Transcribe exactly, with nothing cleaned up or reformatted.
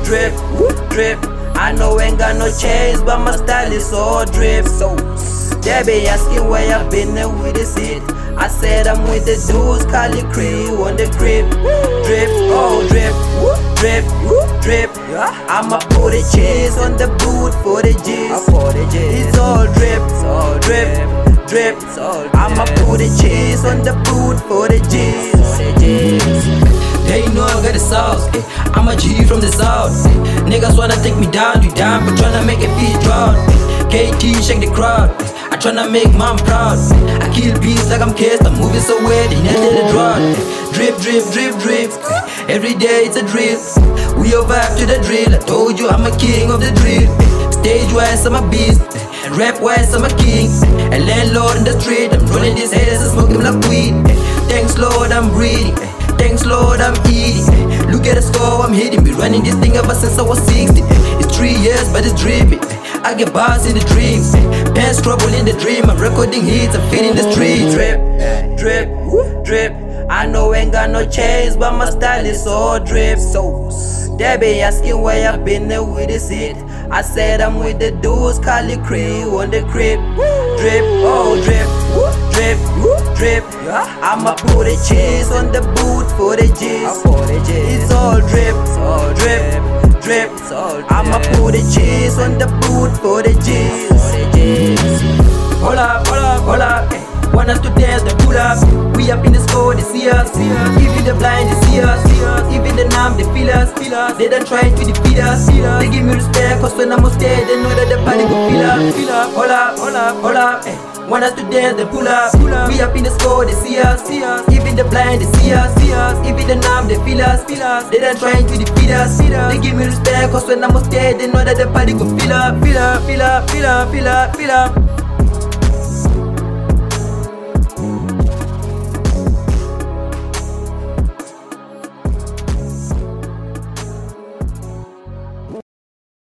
drip, drip. I know ain't got no chains, but my style is so drip. So they be asking where I've been and with the seat. I said I'm with the dudes, Cali crew on the crib. Drip, oh drip, drip, drip. I'ma put the cheese on the boot for the G's. It's all drip, drip, drip. I'ma put the cheese on the boot for the G's. They know I got the sauce, eh. I'm a G from the south, eh. Niggas wanna take me down, you down, but tryna make it feel drown, eh. K T shake the crowd, eh. I tryna make mom proud, eh. I kill beats like I'm cased, I'm moving so weird, they never the drought, eh. Drip, drip, drip, drip, eh. Every day it's a drill. We over after the drill, I told you I'm a king of the drill, eh. Stage wise I'm a beast, eh. Rap wise I'm a king, eh. A landlord in the street, I'm rolling these haters and smoking like weed, eh. Thanks Lord I'm breathing, eh. Thanks Lord, I'm eating. Look at the score, I'm hitting. Been running this thing ever since I was sixteen. It's three years, but it's dripping. I get bars in the dreams. Pants trouble in the dream. I'm recording hits, I'm feeding the streets. Drip, drip, drip. I know ain't got no chains, but my style is so drip. So they be asking where I've been and with the seat. I said I'm with the dudes, Cali crew on the crib. Drip, oh drip, drip, drip. I'ma put the cheese on the boot for the G's. It's all drip, drip, drip. I'ma put the cheese on the boot for the G's. Hold up, hold up, hold up, eh. Want us to dance, then pull up. We up in the score, they see us. Even the blind, they see us. Even the numb, they feel us. They done trying to defeat us. They give me respect, cause when I'm on stage, they know that the party go feel up. Hold up, hold up, hold up, eh. Want us to dance, then pull up. We up in the score, they see us. Even the blind, they see us. Even the numb, they feel us. They done trying to defeat us. They give me respect, cause when I'm on stage, they know that the party go feel up. Feel up, feel up, feel up, feel up, feel up.